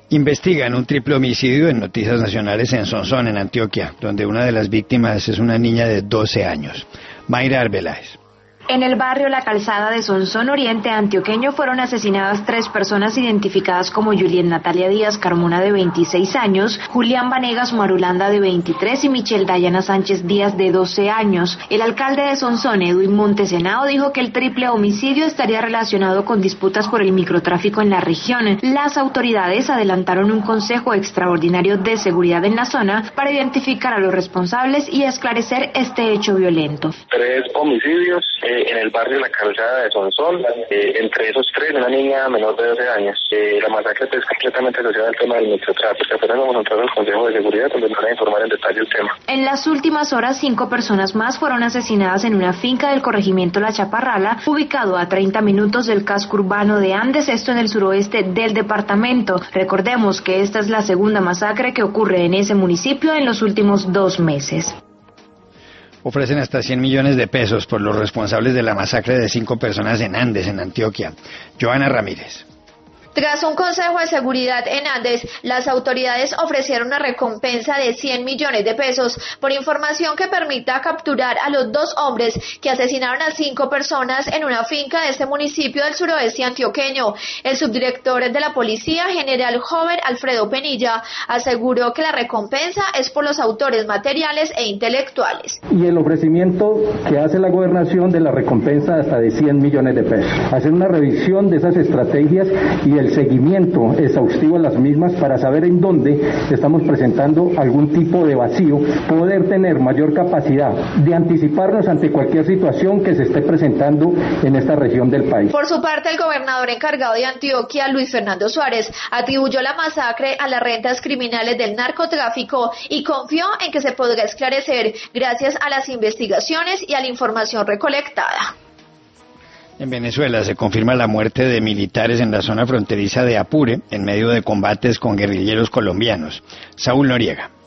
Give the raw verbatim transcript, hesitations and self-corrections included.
Investigan un triple homicidio en Noticias Nacionales en Sonsón, en Antioquia, donde una de las víctimas es una niña de doce años. Mayra Arbeláez. En el barrio La Calzada de Sonsón Oriente antioqueño fueron asesinadas tres personas identificadas como Juliet Natalia Díaz Carmona, de veintiséis años, Julián Vanegas Marulanda, de veintitrés, y Michelle Dayana Sánchez Díaz, de doce años. El alcalde de Sonsón, Edwin Montes Henao, dijo que el triple homicidio estaría relacionado con disputas por el microtráfico en la región. Las autoridades adelantaron un consejo extraordinario de seguridad en la zona para identificar a los responsables y esclarecer este hecho violento. Tres homicidios eh, en el barrio La Calzada de Sonsón, eh, entre esos tres una niña menor de doce años. Eh, la masacre es completamente asociada al tema del microtráfico. Apenas vamos a entrar al Consejo de Seguridad donde nos van a informar en detalle el tema. En las últimas horas, cinco personas más fueron asesinadas en una finca del corregimiento La Chaparrala, ubicado a treinta minutos del casco urbano de Andes, esto en el suroeste del departamento. Recordemos que esta es la segunda masacre que ocurre en ese municipio en los últimos dos meses. Ofrecen hasta cien millones de pesos por los responsables de la masacre de cinco personas en Andes, en Antioquia. Joana Ramírez. Tras un consejo de seguridad en Andes, las autoridades ofrecieron una recompensa de cien millones de pesos por información que permita capturar a los dos hombres que asesinaron a cinco personas en una finca de este municipio del suroeste antioqueño. El subdirector de la policía, general Joven Alfredo Penilla, aseguró que la recompensa es por los autores materiales e intelectuales. Y el ofrecimiento que hace la gobernación de la recompensa hasta de cien millones de pesos. Hacer una revisión de esas estrategias y el el seguimiento exhaustivo a las mismas para saber en dónde estamos presentando algún tipo de vacío, poder tener mayor capacidad de anticiparnos ante cualquier situación que se esté presentando en esta región del país. Por su parte, el gobernador encargado de Antioquia, Luis Fernando Suárez, atribuyó la masacre a las rentas criminales del narcotráfico y confió en que se podrá esclarecer gracias a las investigaciones y a la información recolectada. En Venezuela se confirma la muerte de militares en la zona fronteriza de Apure en medio de combates con guerrilleros colombianos. Saúl Noriega.